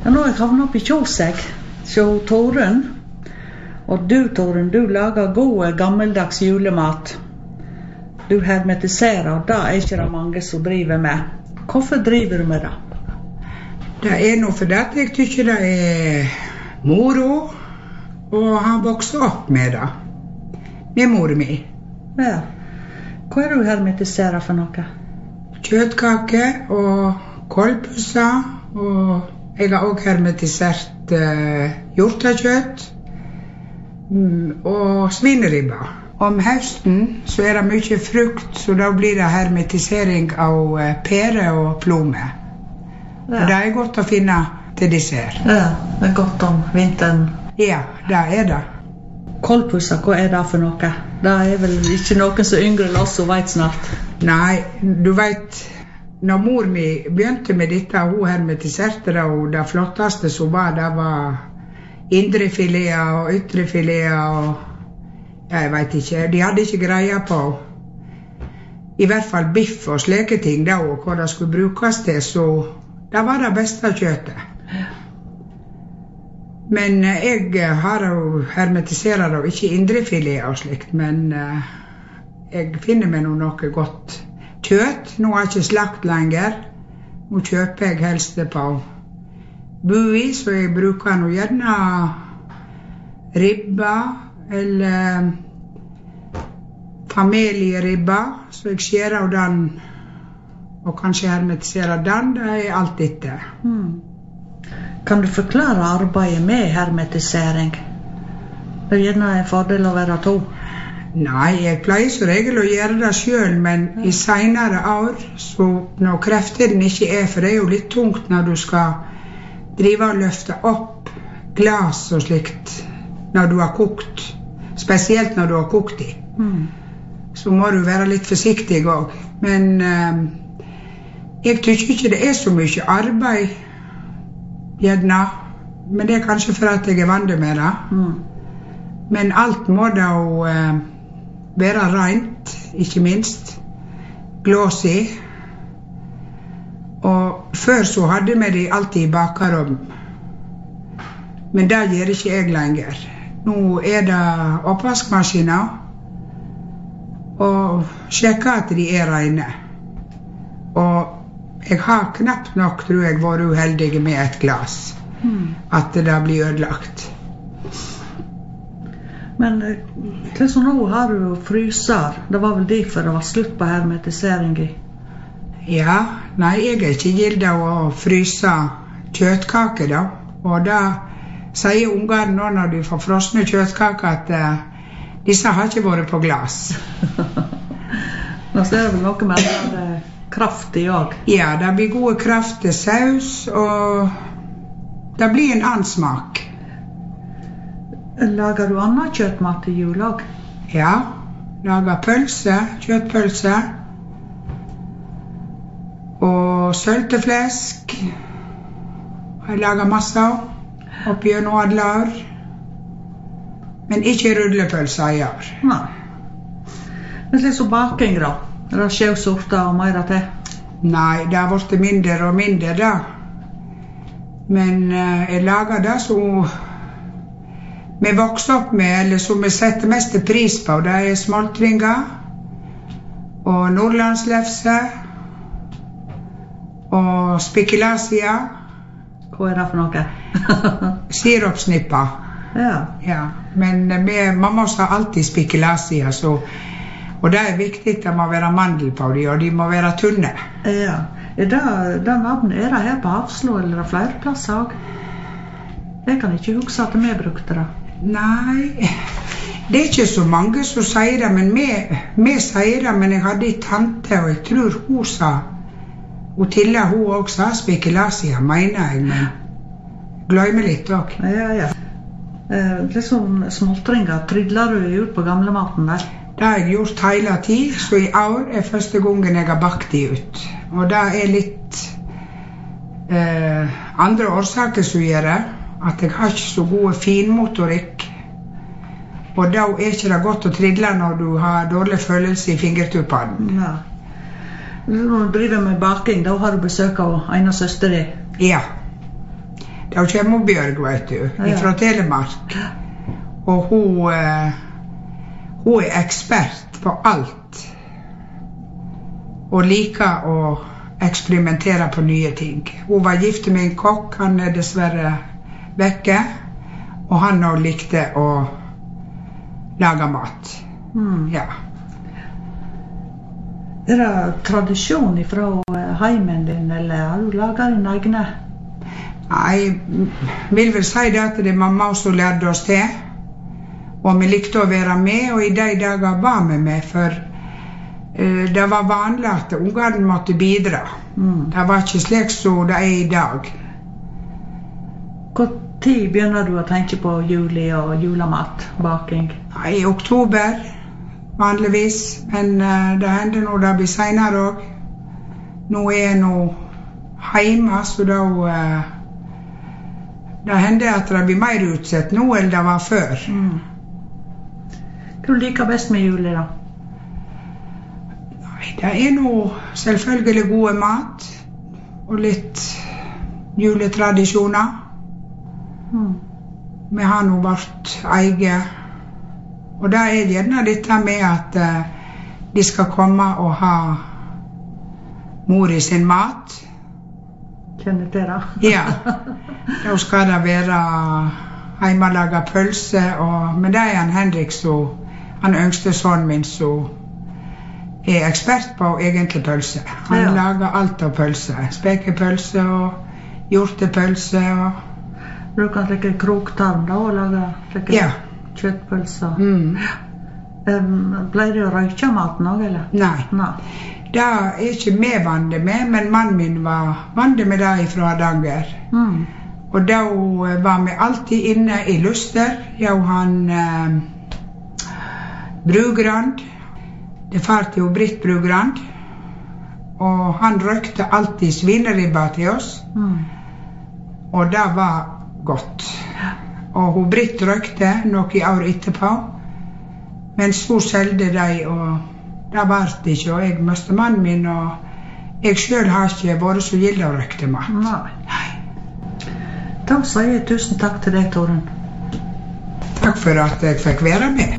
Ja, nå har jeg havnet opp I Kjosek, så Torunn. Og du, Torunn, du lager god gammeldags julemat. Du hermetiserer, og det ikke det mange som driver med. Hvorfor driver du med det? Det noe for det at jeg tykker det moro, og han vokser opp med det. Med mor mi. Ja. Hva du hermetiserer for noe? Kjøttkake og kålpølser, og jeg har også hermetisert hjortekjøtt og svineribba. Om høsten så det mye frukt, så da blir det hermetisering av pære og plomme. Ja. Og det godt å finne til dessert. Ja, det godt om vinteren. Ja, det det. Kålpølser, hva det for noe? Det vel ikke noen som yngre enn oss som vet snart. Nei, du vet, når mor mi begynte med dette, hun hermetiserte det, og det flotteste som det var indrefileter og ytrefileter, og jeg vet ikke, de hadde ikke greie på I hvert fall biff og slike ting da, og hva det skulle brukes til, så det var det beste kjøttet. Men jeg har jo hermetiserer det ikke indrefilet og slikt, men jeg finner meg noe godt kjøtt. Nå har jeg ikke slakt lenger. Nå kjøper jeg helst det på bui, så jeg bruker nå gjerne ribba eller familieribba, så jeg skjærer av den og kanskje hermetiserer den. Det alt etter. Kan du forklare arbeidet med hermetisering? Det gjerne en fordel å være to. Nei, jeg pleier som regel å gjøre det selv, men I senere år, så når kreftene ikke for det jo litt tungt når du skal drive og løfte opp glas og slikt når du har kokt, spesielt når du har kokt I. Så må du være litt forsiktig også. Men jeg tykker ikke det så mye arbeid gjerne, men det kanskje for at jeg vant med det. Men alt må da være rent, ikke minst. Glåsig. Og før så hadde vi de alltid I bakerom. Men det gjør ikke jeg lenger. Nå det oppvaskmaskiner, og sjekker at de rene. Og jeg har knapt nok, tror jeg, vært uheldig med et glas. At det blir ødelagt. Men liksom nå har du fryser. Det var vel derfor det var slutt på hermetisering I? Ja, nei, jeg ikke gildt å fryse kjøttkaker da. Og da sier ungene nå når de får frosne kjøttkaker at disse har ikke vært på glas. Nå det vel noe med det kraftig også. Ja, det blir gode kraftig saus, og det blir en annen smak. Lager du annen kjøttmat til jul også? Ja, lager pølse, kjøttpølse, og sølteflesk. Jeg lager masse oppi gjennom alle år. Men ikke rullepølse I år. Nei. Men slik som baking da? Det skjevsorter og mer til? Nei, det har vært mindre og mindre da. Men jeg lager det som vi vokser opp med, eller som vi setter mest pris på. Det smoltvinger og nordlandslefse og spikulasia. Hva det for noe? Sirupsnipper. Ja. Men mamma sa alltid spikulasia, så og det viktig, det må være mandel på dem, og de må være tunne. Ja. Det navnet det her på Hafslo, eller det flere plasser også? Jeg kan ikke huske at vi brukte det. Nei, det ikke så mange som sier det, men vi sier det, men jeg hadde en tante, og jeg tror hun sa, og til hun også sa spikulasia, mener jeg, men glemmer litt også. Ja. Liksom smoltringer, trydler du ut på gamlematen der? Det har jeg gjort hele tid, så I år første gangen jeg har bakt de ut. Og det litt andre årsaker som gjør det, at jeg har ikke så gode finmotorikk. Og da ikke det godt å trydle når du har dårlig følelse I fingertuppene. Ja. Når du driver med baking, da har du besøk av en av søster din? Ja. Da kommer Bjørg, vet du, fra Telemark. Og hun ekspert på alt. Og liker å eksperimentere på nye ting. Hun var gift med en kokk, han dessverre vekke. Og han også likte å lage mat. Ja. Det tradisjon fra heimen din, eller har du laget dine egne? Nei, jeg vil vel si det at det er mamma som lærte oss det. Og vi likte å være med, og i de dager var vi med, for det var vanlig at ungene måtte bidra. Det var ikke slik som det er i dag. Hvor tid begynner du å tenke på juli og julemat, baking? I oktober, vanligvis, men det hender når det blir senere også. Nå er jeg nå hjemme, så da det hender at det blir mer utsett nå enn det var før. Hva du liker best med juli da? Nei, det er nå selvfølgelig gode mat, og litt juletradisjoner. Vi har nå vårt eget, og det er gjerne dette med at de skal komme og ha mor i sin mat. Kjenner til det? Ja, da skal det være hjemmelaget pølse, men det er han Henrik, han yngste sønnen min, som er ekspert på egentlig pølse. Han lager alt av pølse, spekepølse og hjortepølse og du kan slikke kroktarm da, og lage kjøttpølser. Pleier du å røyke maten også, eller? Nei. Det er ikke vi vant med, men mannen min var vant med det fra Hardanger. Og da var vi alltid inne i Luster. Han Brugrand, det far til Britt Brugrand, og han røkte alltid svineribba til oss. Og det var godt. Og hun Britt røkte noen år etterpå, men så selgte de, og det var det ikke, og jeg møtte mannen min, og jeg selv har ikke vært så gild å røkte mat. Nei. Da sier jeg tusen takk til deg, Torunn. Takk for at jeg fikk være med.